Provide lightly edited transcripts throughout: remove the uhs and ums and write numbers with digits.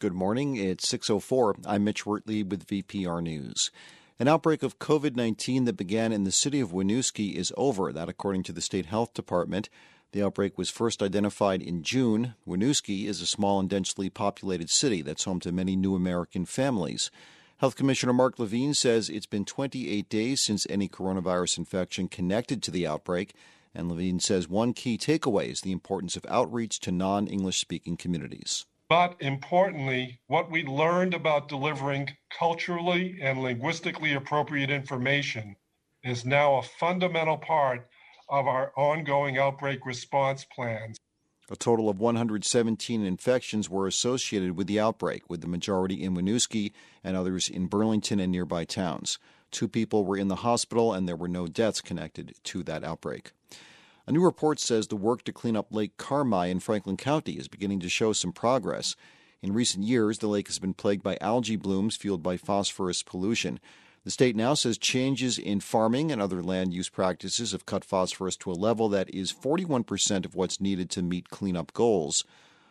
Good morning. It's 6:04. I'm Mitch Wertley with VPR News. An outbreak of COVID-19 that began in the city of Winooski is over, that according to the state health department. The outbreak was first identified in June. Winooski is a small and densely populated city that's home to many new American families. Health Commissioner Mark Levine says it's been 28 days since any coronavirus infection connected to the outbreak, and Levine says one key takeaway is the importance of outreach to non-English speaking communities. But importantly, what we learned about delivering culturally and linguistically appropriate information is now a fundamental part of our ongoing outbreak response plans. A total of 117 infections were associated with the outbreak, with the majority in Winooski and others in Burlington and nearby towns. 2 people were in the hospital, and there were no deaths connected to that outbreak. A new report says the work to clean up Lake Carmi in Franklin County is beginning to show some progress. In recent years, the lake has been plagued by algae blooms fueled by phosphorus pollution. The state now says changes in farming and other land use practices have cut phosphorus to a level that is 41% of what's needed to meet cleanup goals.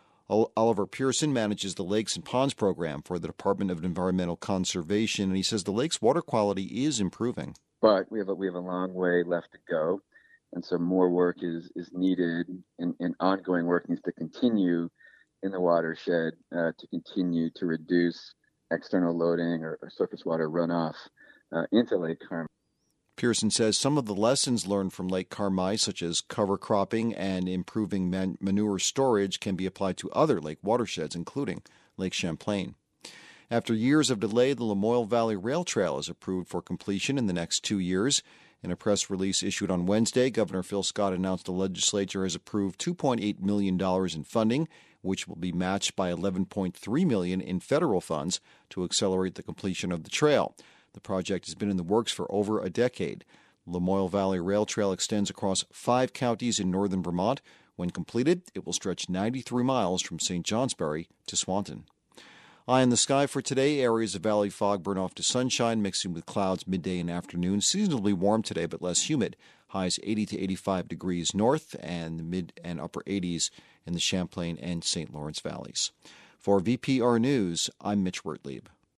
Oliver Pearson manages the Lakes and Ponds program for the Department of Environmental Conservation, and he says the lake's water quality is improving. But we have a long way left to go. And so more work is needed, and ongoing work needs to continue in the watershed to continue to reduce external loading or surface water runoff into Lake Carmi. Pearson says some of the lessons learned from Lake Carmi, such as cover cropping and improving manure storage, can be applied to other lake watersheds, including Lake Champlain. After years of delay, the Lamoille Valley Rail Trail is approved for completion in the next 2 years. In a press release issued on Wednesday, Governor Phil Scott announced the legislature has approved $2.8 million in funding, which will be matched by $11.3 million in federal funds to accelerate the completion of the trail. The project has been in the works for over a decade. Lamoille Valley Rail Trail extends across 5 counties in northern Vermont. When completed, it will stretch 93 miles from St. Johnsbury to Swanton. Eye in the sky for today. Areas of valley fog burn off to sunshine, mixing with clouds midday and afternoon. Seasonably warm today, but less humid. Highs 80 to 85 degrees north and the mid and upper 80s in the Champlain and St. Lawrence valleys. For VPR News, I'm Mitch Wertley.